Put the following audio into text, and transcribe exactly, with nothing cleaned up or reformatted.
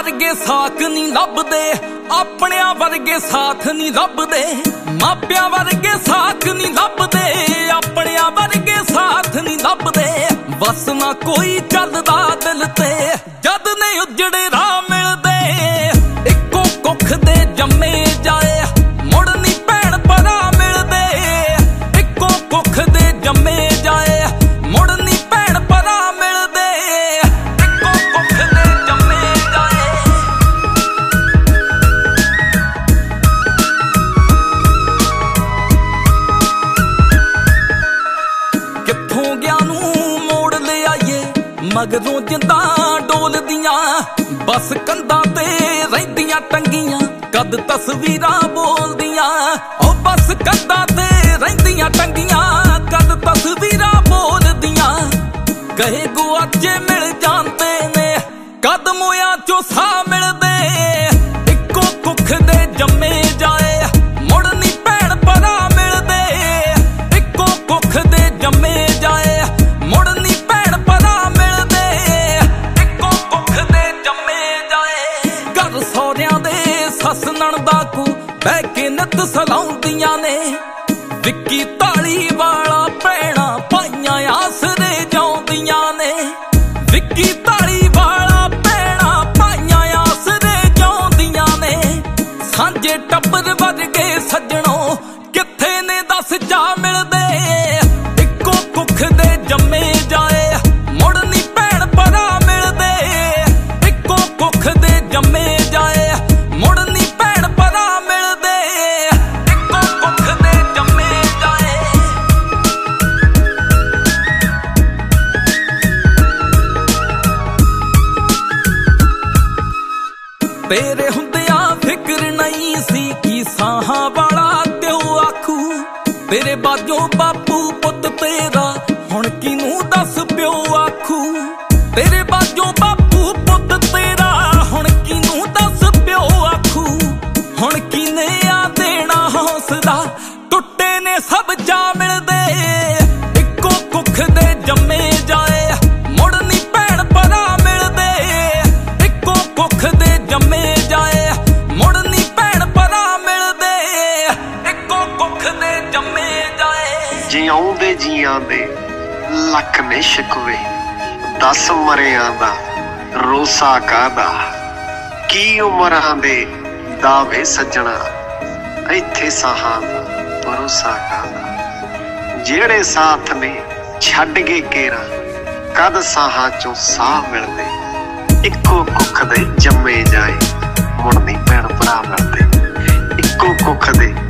ਵਰਗੇ ਸਾਕ ਨਹੀਂ ਲੱਭਦੇ, ਆਪਣਿਆਂ ਵਰਗੇ ਸਾਥ ਨਹੀਂ ਲੱਭਦੇ। ਮਾਪਿਆਂ ਵਰਗੇ ਸਾਕ ਨਹੀਂ ਲੱਭਦੇ, ਆਪਣਿਆਂ ਵਰਗੇ ਸਾਥ ਨਹੀਂ ਲੱਭਦੇ। ਵਸ ਨਾ ਕੋਈ ਚੱਲਦਾ ਦਿਲ ਤੇ ਜਦ ਨਹੀਂ ਉਜੜੇ ਰਾਹ ਮਿਲਦੇ। ਇੱਕੋ ਕੁੱਖ ਦੇ ਜੰਮੇ ਜਾਏ ਮੁੜ ਨਹੀਂ ਭੈਣ ਭਰਾ ਮਿਲਦੇ। ਇੱਕੋ ਕੁੱਖ ਦੇ ਜੰਮੇ ਜਾਏ ਮੁੜ ਨਹੀਂ ਭੈਣ ਭਰਾ ਮਿਲਦੇ। ਇੱਕੋ ਕੁੱਖ ਦੇ ਜੰਮੇ ਜਾਏ। ਕਿੱਥੋਂ ਗਿਆ ਨੂੰ ਮੋੜ ਲਿਆਈਏ ਮਗਰੋਂ ਜਿੰਦਾਂ ਡੋਲਦੀਆਂ। ਬਸ ਕੰਧਾਂ ਤੇ ਰਹਿੰਦੀਆਂ ਟੰਗੀਆਂ ਕਦ ਤਸਵੀਰਾਂ ਬੋਲਦੀਆਂ। ਉਹ ਬਸ ਕੰਧਾਂ ਤੇ ਰਹਿੰਦੀਆਂ ਟੰਗੀਆਂ ਕਦ ਤਸਵੀਰਾਂ ਬੋਲਦੀਆਂ। ਕਹੇ ਗੁਆਚੇ ਮਿਲ ਜਾਂਦੇ ਨੇ ਕਦ ਮੋਇਆਂ ਚੋਂ ਸਾਹ ਮਿਲਦੇ। ਇੱਕੋ ਕੁੱਖ ਦੇ ਜੰਮੇ ਜਾਏ ਮੁੜ ਨਹੀਂ ਭੈਣ ਭਰਾ ਮਿਲਦੇ। ਇੱਕੋ ਕੁੱਖ ਦੇ ਜੰਮੇ ਜਾਏ ਮੁੜ ਨਹੀਂ ਭੈਣ ਭਰਾ ਮਿਲਦੇ। ਇੱਕੋ ਕੁੱਖ ਦੇ ਜੰਮੇ ਜਾਏ। ਘਰ ਸਹੁਰਿਆਂ ਦੇ ਸੱਸ ਨਣਦਾ ਕੋ ਬਹਿ ਕੇ ਨਿੱਤ ਸਲਾਉਂਦੀਆਂ ਨੇ। ਵਿੱਕੀ ਤਾਲੀ ਵਾਲਾ ਭੈਣਾ ਭਾਈਆਂ ਆਸਰੇ ਜਾਉਂਦੀਆਂ ਨੇ। ਵਿੱਕੀ ਤਾਲੀ ਵਾਲਾ ਭੈਣਾ ਭਾਈਆਂ ਆਸਰੇ ਜਾਉਂਦੀਆਂ ਨੇ। ਸਾਂਝੇ ਟੱਬਰ ਵਰਗੇ ਸੱਜਣੋਂ ਕਿੱਥੇ ਨੇ ਦੱਸ ਜਾ ਮਿਲਦੇ। ਇੱਕੋ ਕੁੱਖ ਦੇ ਜੰਮੇ ਜਾਏ ਮੁੜ ਨਹੀਂ ਭੈਣ ਭਰਾ ਮਿਲਦੇ। ਇੱਕੋ ਕੁੱਖ ਦੇ ਜੰਮੇ ਜਾਏ ਮੁੜ ਨਹੀਂ ਭੈਣ ਭਰਾ ਮਿਲਦੇ। ਇੱਕੋ ਕੁੱਖ ਦੇ ਜੰਮੇ ਜਾਏ। ਤੇਰੇ ਹੁੰਦਿਆਂ ਫਿਕਰ ਨਹੀਂ ਸੀ ਕੀ ਸਾਹਾਂ ਵਾਲਾ ਤਿਉ ਆਖੂ। ਤੇਰੇ ਬਾਝੋਂ ਬਾਪੂ ਪੁੱਤ ਤੇਰਾ ਹੁਣ ਕਿਨੂੰ ਦੱਸ ਪਿਓ ਆਖੂ। ਤੇਰੇ ਬਾਝੋਂ ਬਾਪੂ ਪੁੱਤ ਤੇਰਾ ਹੁਣ ਕਿਨੂੰ ਦੱਸ ਪਿਓ ਆਖੂ। ਹੁਣ ਕਿਨੇ ਆ ਦੇਣਾ ਹੌਸਲਾ ਟੁੱਟੇ ਨੇ ਸਭ ਜਾ ਮਿਲਦੇ। ਇੱਕੋ ਕੁੱਖ ਦੇ ਜੰਮੇ ਜਾਏ ਮੁੜ ਨਹੀਂ ਭੈਣ ਭਰਾ ਮਿਲਦੇ। ਇੱਕੋ ਕੁੱਖ ਦੇ ਜੰਮੇ ਜਾਏ ਮੁੜ ਨਹੀਂ ਭੈਣ ਭਰਾ ਮਿਲਦੇ। ਇੱਕੋ ਕੁੱਖ ਦੇ ਜੰਮੇ ਜਾਏ। ਜਿਉਂਦੇ ਜੀਆਂ ਦੇ ਲੱਖ ਨੇ ਸ਼ਿਕਵੇ ਦਸ ਮਰਿਆਂ ਦਾ ਰੋਸਾ ਕਾਹਦਾ। ਕੀ ਉਮਰਾਂ ਦੇ ਦਾਵੇ ਸੱਜਣਾ ਇੱਥੇ ਸਾਹਾਂ ਦਾ ਭਰੋਸਾ ਕਾਹਦਾ। ਜਿਹੜੇ ਸਾਥ ਨੇ ਛੱਡ ਕੇ ਕੇਰਾ ਕਦ ਸਾਹਾਂ ਚੋਂ ਸਾਹ ਮਿਲਦੇ। ਇੱਕੋ ਕੁੱਖ ਦੇ ਜੰਮੇ ਜਾਏ ਮੁੜ ਨਹੀਂ ਭੈਣ ਭਰਾ ਮਿਲਦੇ। ਇੱਕੋ ਕੁੱਖ ਦੇ